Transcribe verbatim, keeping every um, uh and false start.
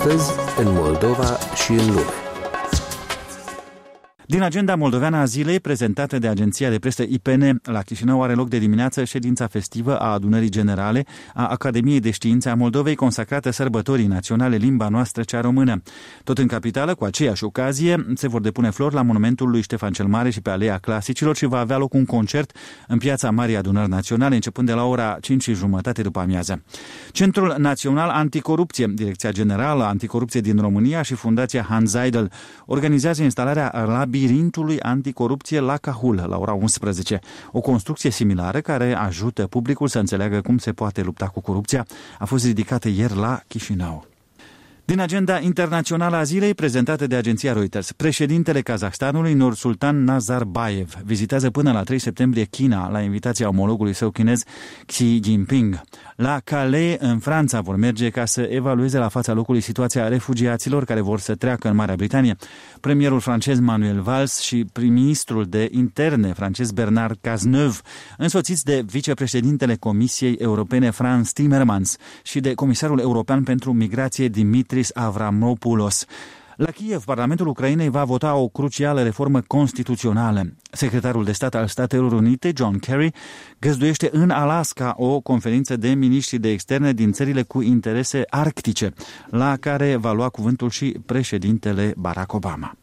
Astăzi, în Moldova și în lume. Din agenda moldoveană a zilei, prezentată de agenția de presă I P N, la Chișinău are loc de dimineață ședința festivă a Adunării Generale a Academiei de Științe a Moldovei, consacrată sărbătorii naționale limba noastră cea română. Tot în capitală, cu aceeași ocazie, se vor depune flori la monumentul lui Ștefan cel Mare și pe Aleea Clasicilor și va avea loc un concert în piața Marii Adunări Naționale, începând de la ora cinci și jumătate după amiază. Centrul Național Anticorupție, Direcția Generală Anticorupție din România și Fundația Hans Seidel organizează instalarea labirintului anticorupție la Cahul, la ora unsprezece. O construcție similară care ajută publicul să înțeleagă cum se poate lupta cu corupția a fost ridicată ieri la Chișinău. Din agenda internațională a zilei, prezentată de agenția Reuters, președintele Kazahstanului, Nursultan Nazarbayev, vizitează până la trei septembrie China, la invitația omologului său chinez Xi Jinping. La Calais, în Franța, vor merge ca să evalueze la fața locului situația refugiaților care vor să treacă în Marea Britanie. Premierul francez Manuel Valls și prim-ministrul de interne francez Bernard Cazeneuve, însoțiți de vicepreședintele Comisiei Europene Frans Timmermans și de comisarul european pentru migrație Dimitris Avramopoulos. La Kiev, Parlamentul Ucrainei va vota o crucială reformă constituțională. Secretarul de stat al Statelor Unite, John Kerry, găzduiește în Alaska o conferință de miniștri de externe din țările cu interese arctice, la care va lua cuvântul și președintele Barack Obama.